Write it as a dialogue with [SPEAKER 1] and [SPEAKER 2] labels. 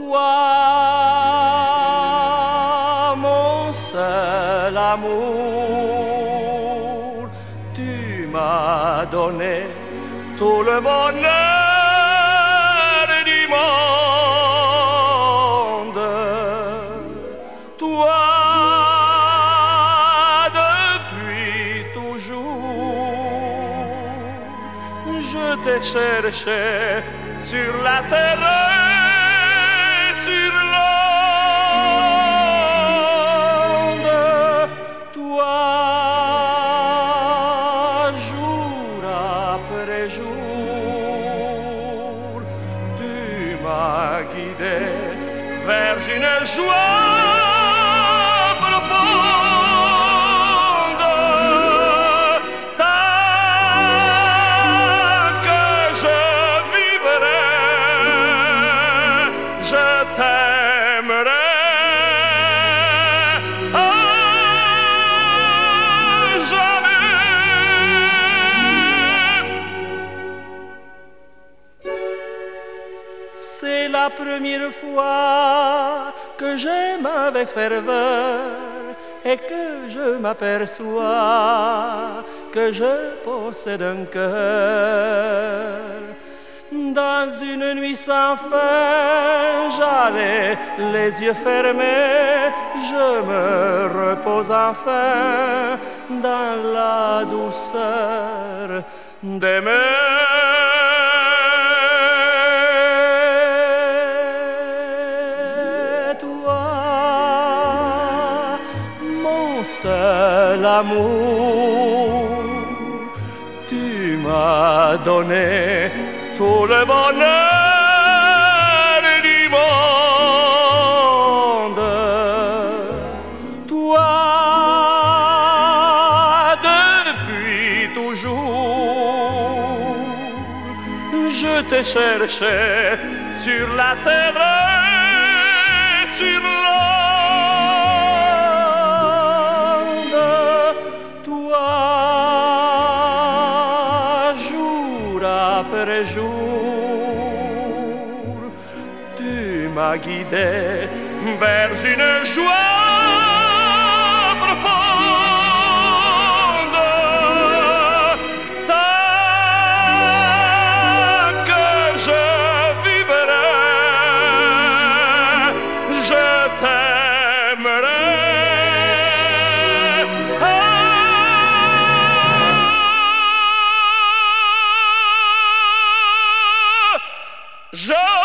[SPEAKER 1] Toi, mon seul amour, tu m'as donné tout le bonheur du monde. Toi, depuis toujours, je t'ai cherché sur la terre et sur l'onde. Toi, jour après jour, tu m'as guidé vers une joie profonde. Tant que je vivrai, je t'aimerai à jamais. C'est la première fois que j'aime avec ferveur et que je m'aperçois que je possède un cœur. Dans une nuit sans fin, j'allais les yeux fermés, je me repose enfin dans la douceur d'aimer. Toi, mon seul amour, tu m'as donné tout le bonheur du monde. Toi, depuis toujours, je t'ai cherché sur la terre et sur l'onde. Toi, jour après jour, tu m'as guidé vers une joie profonde. Tant que je vivrai, je t'aimerai à jamais.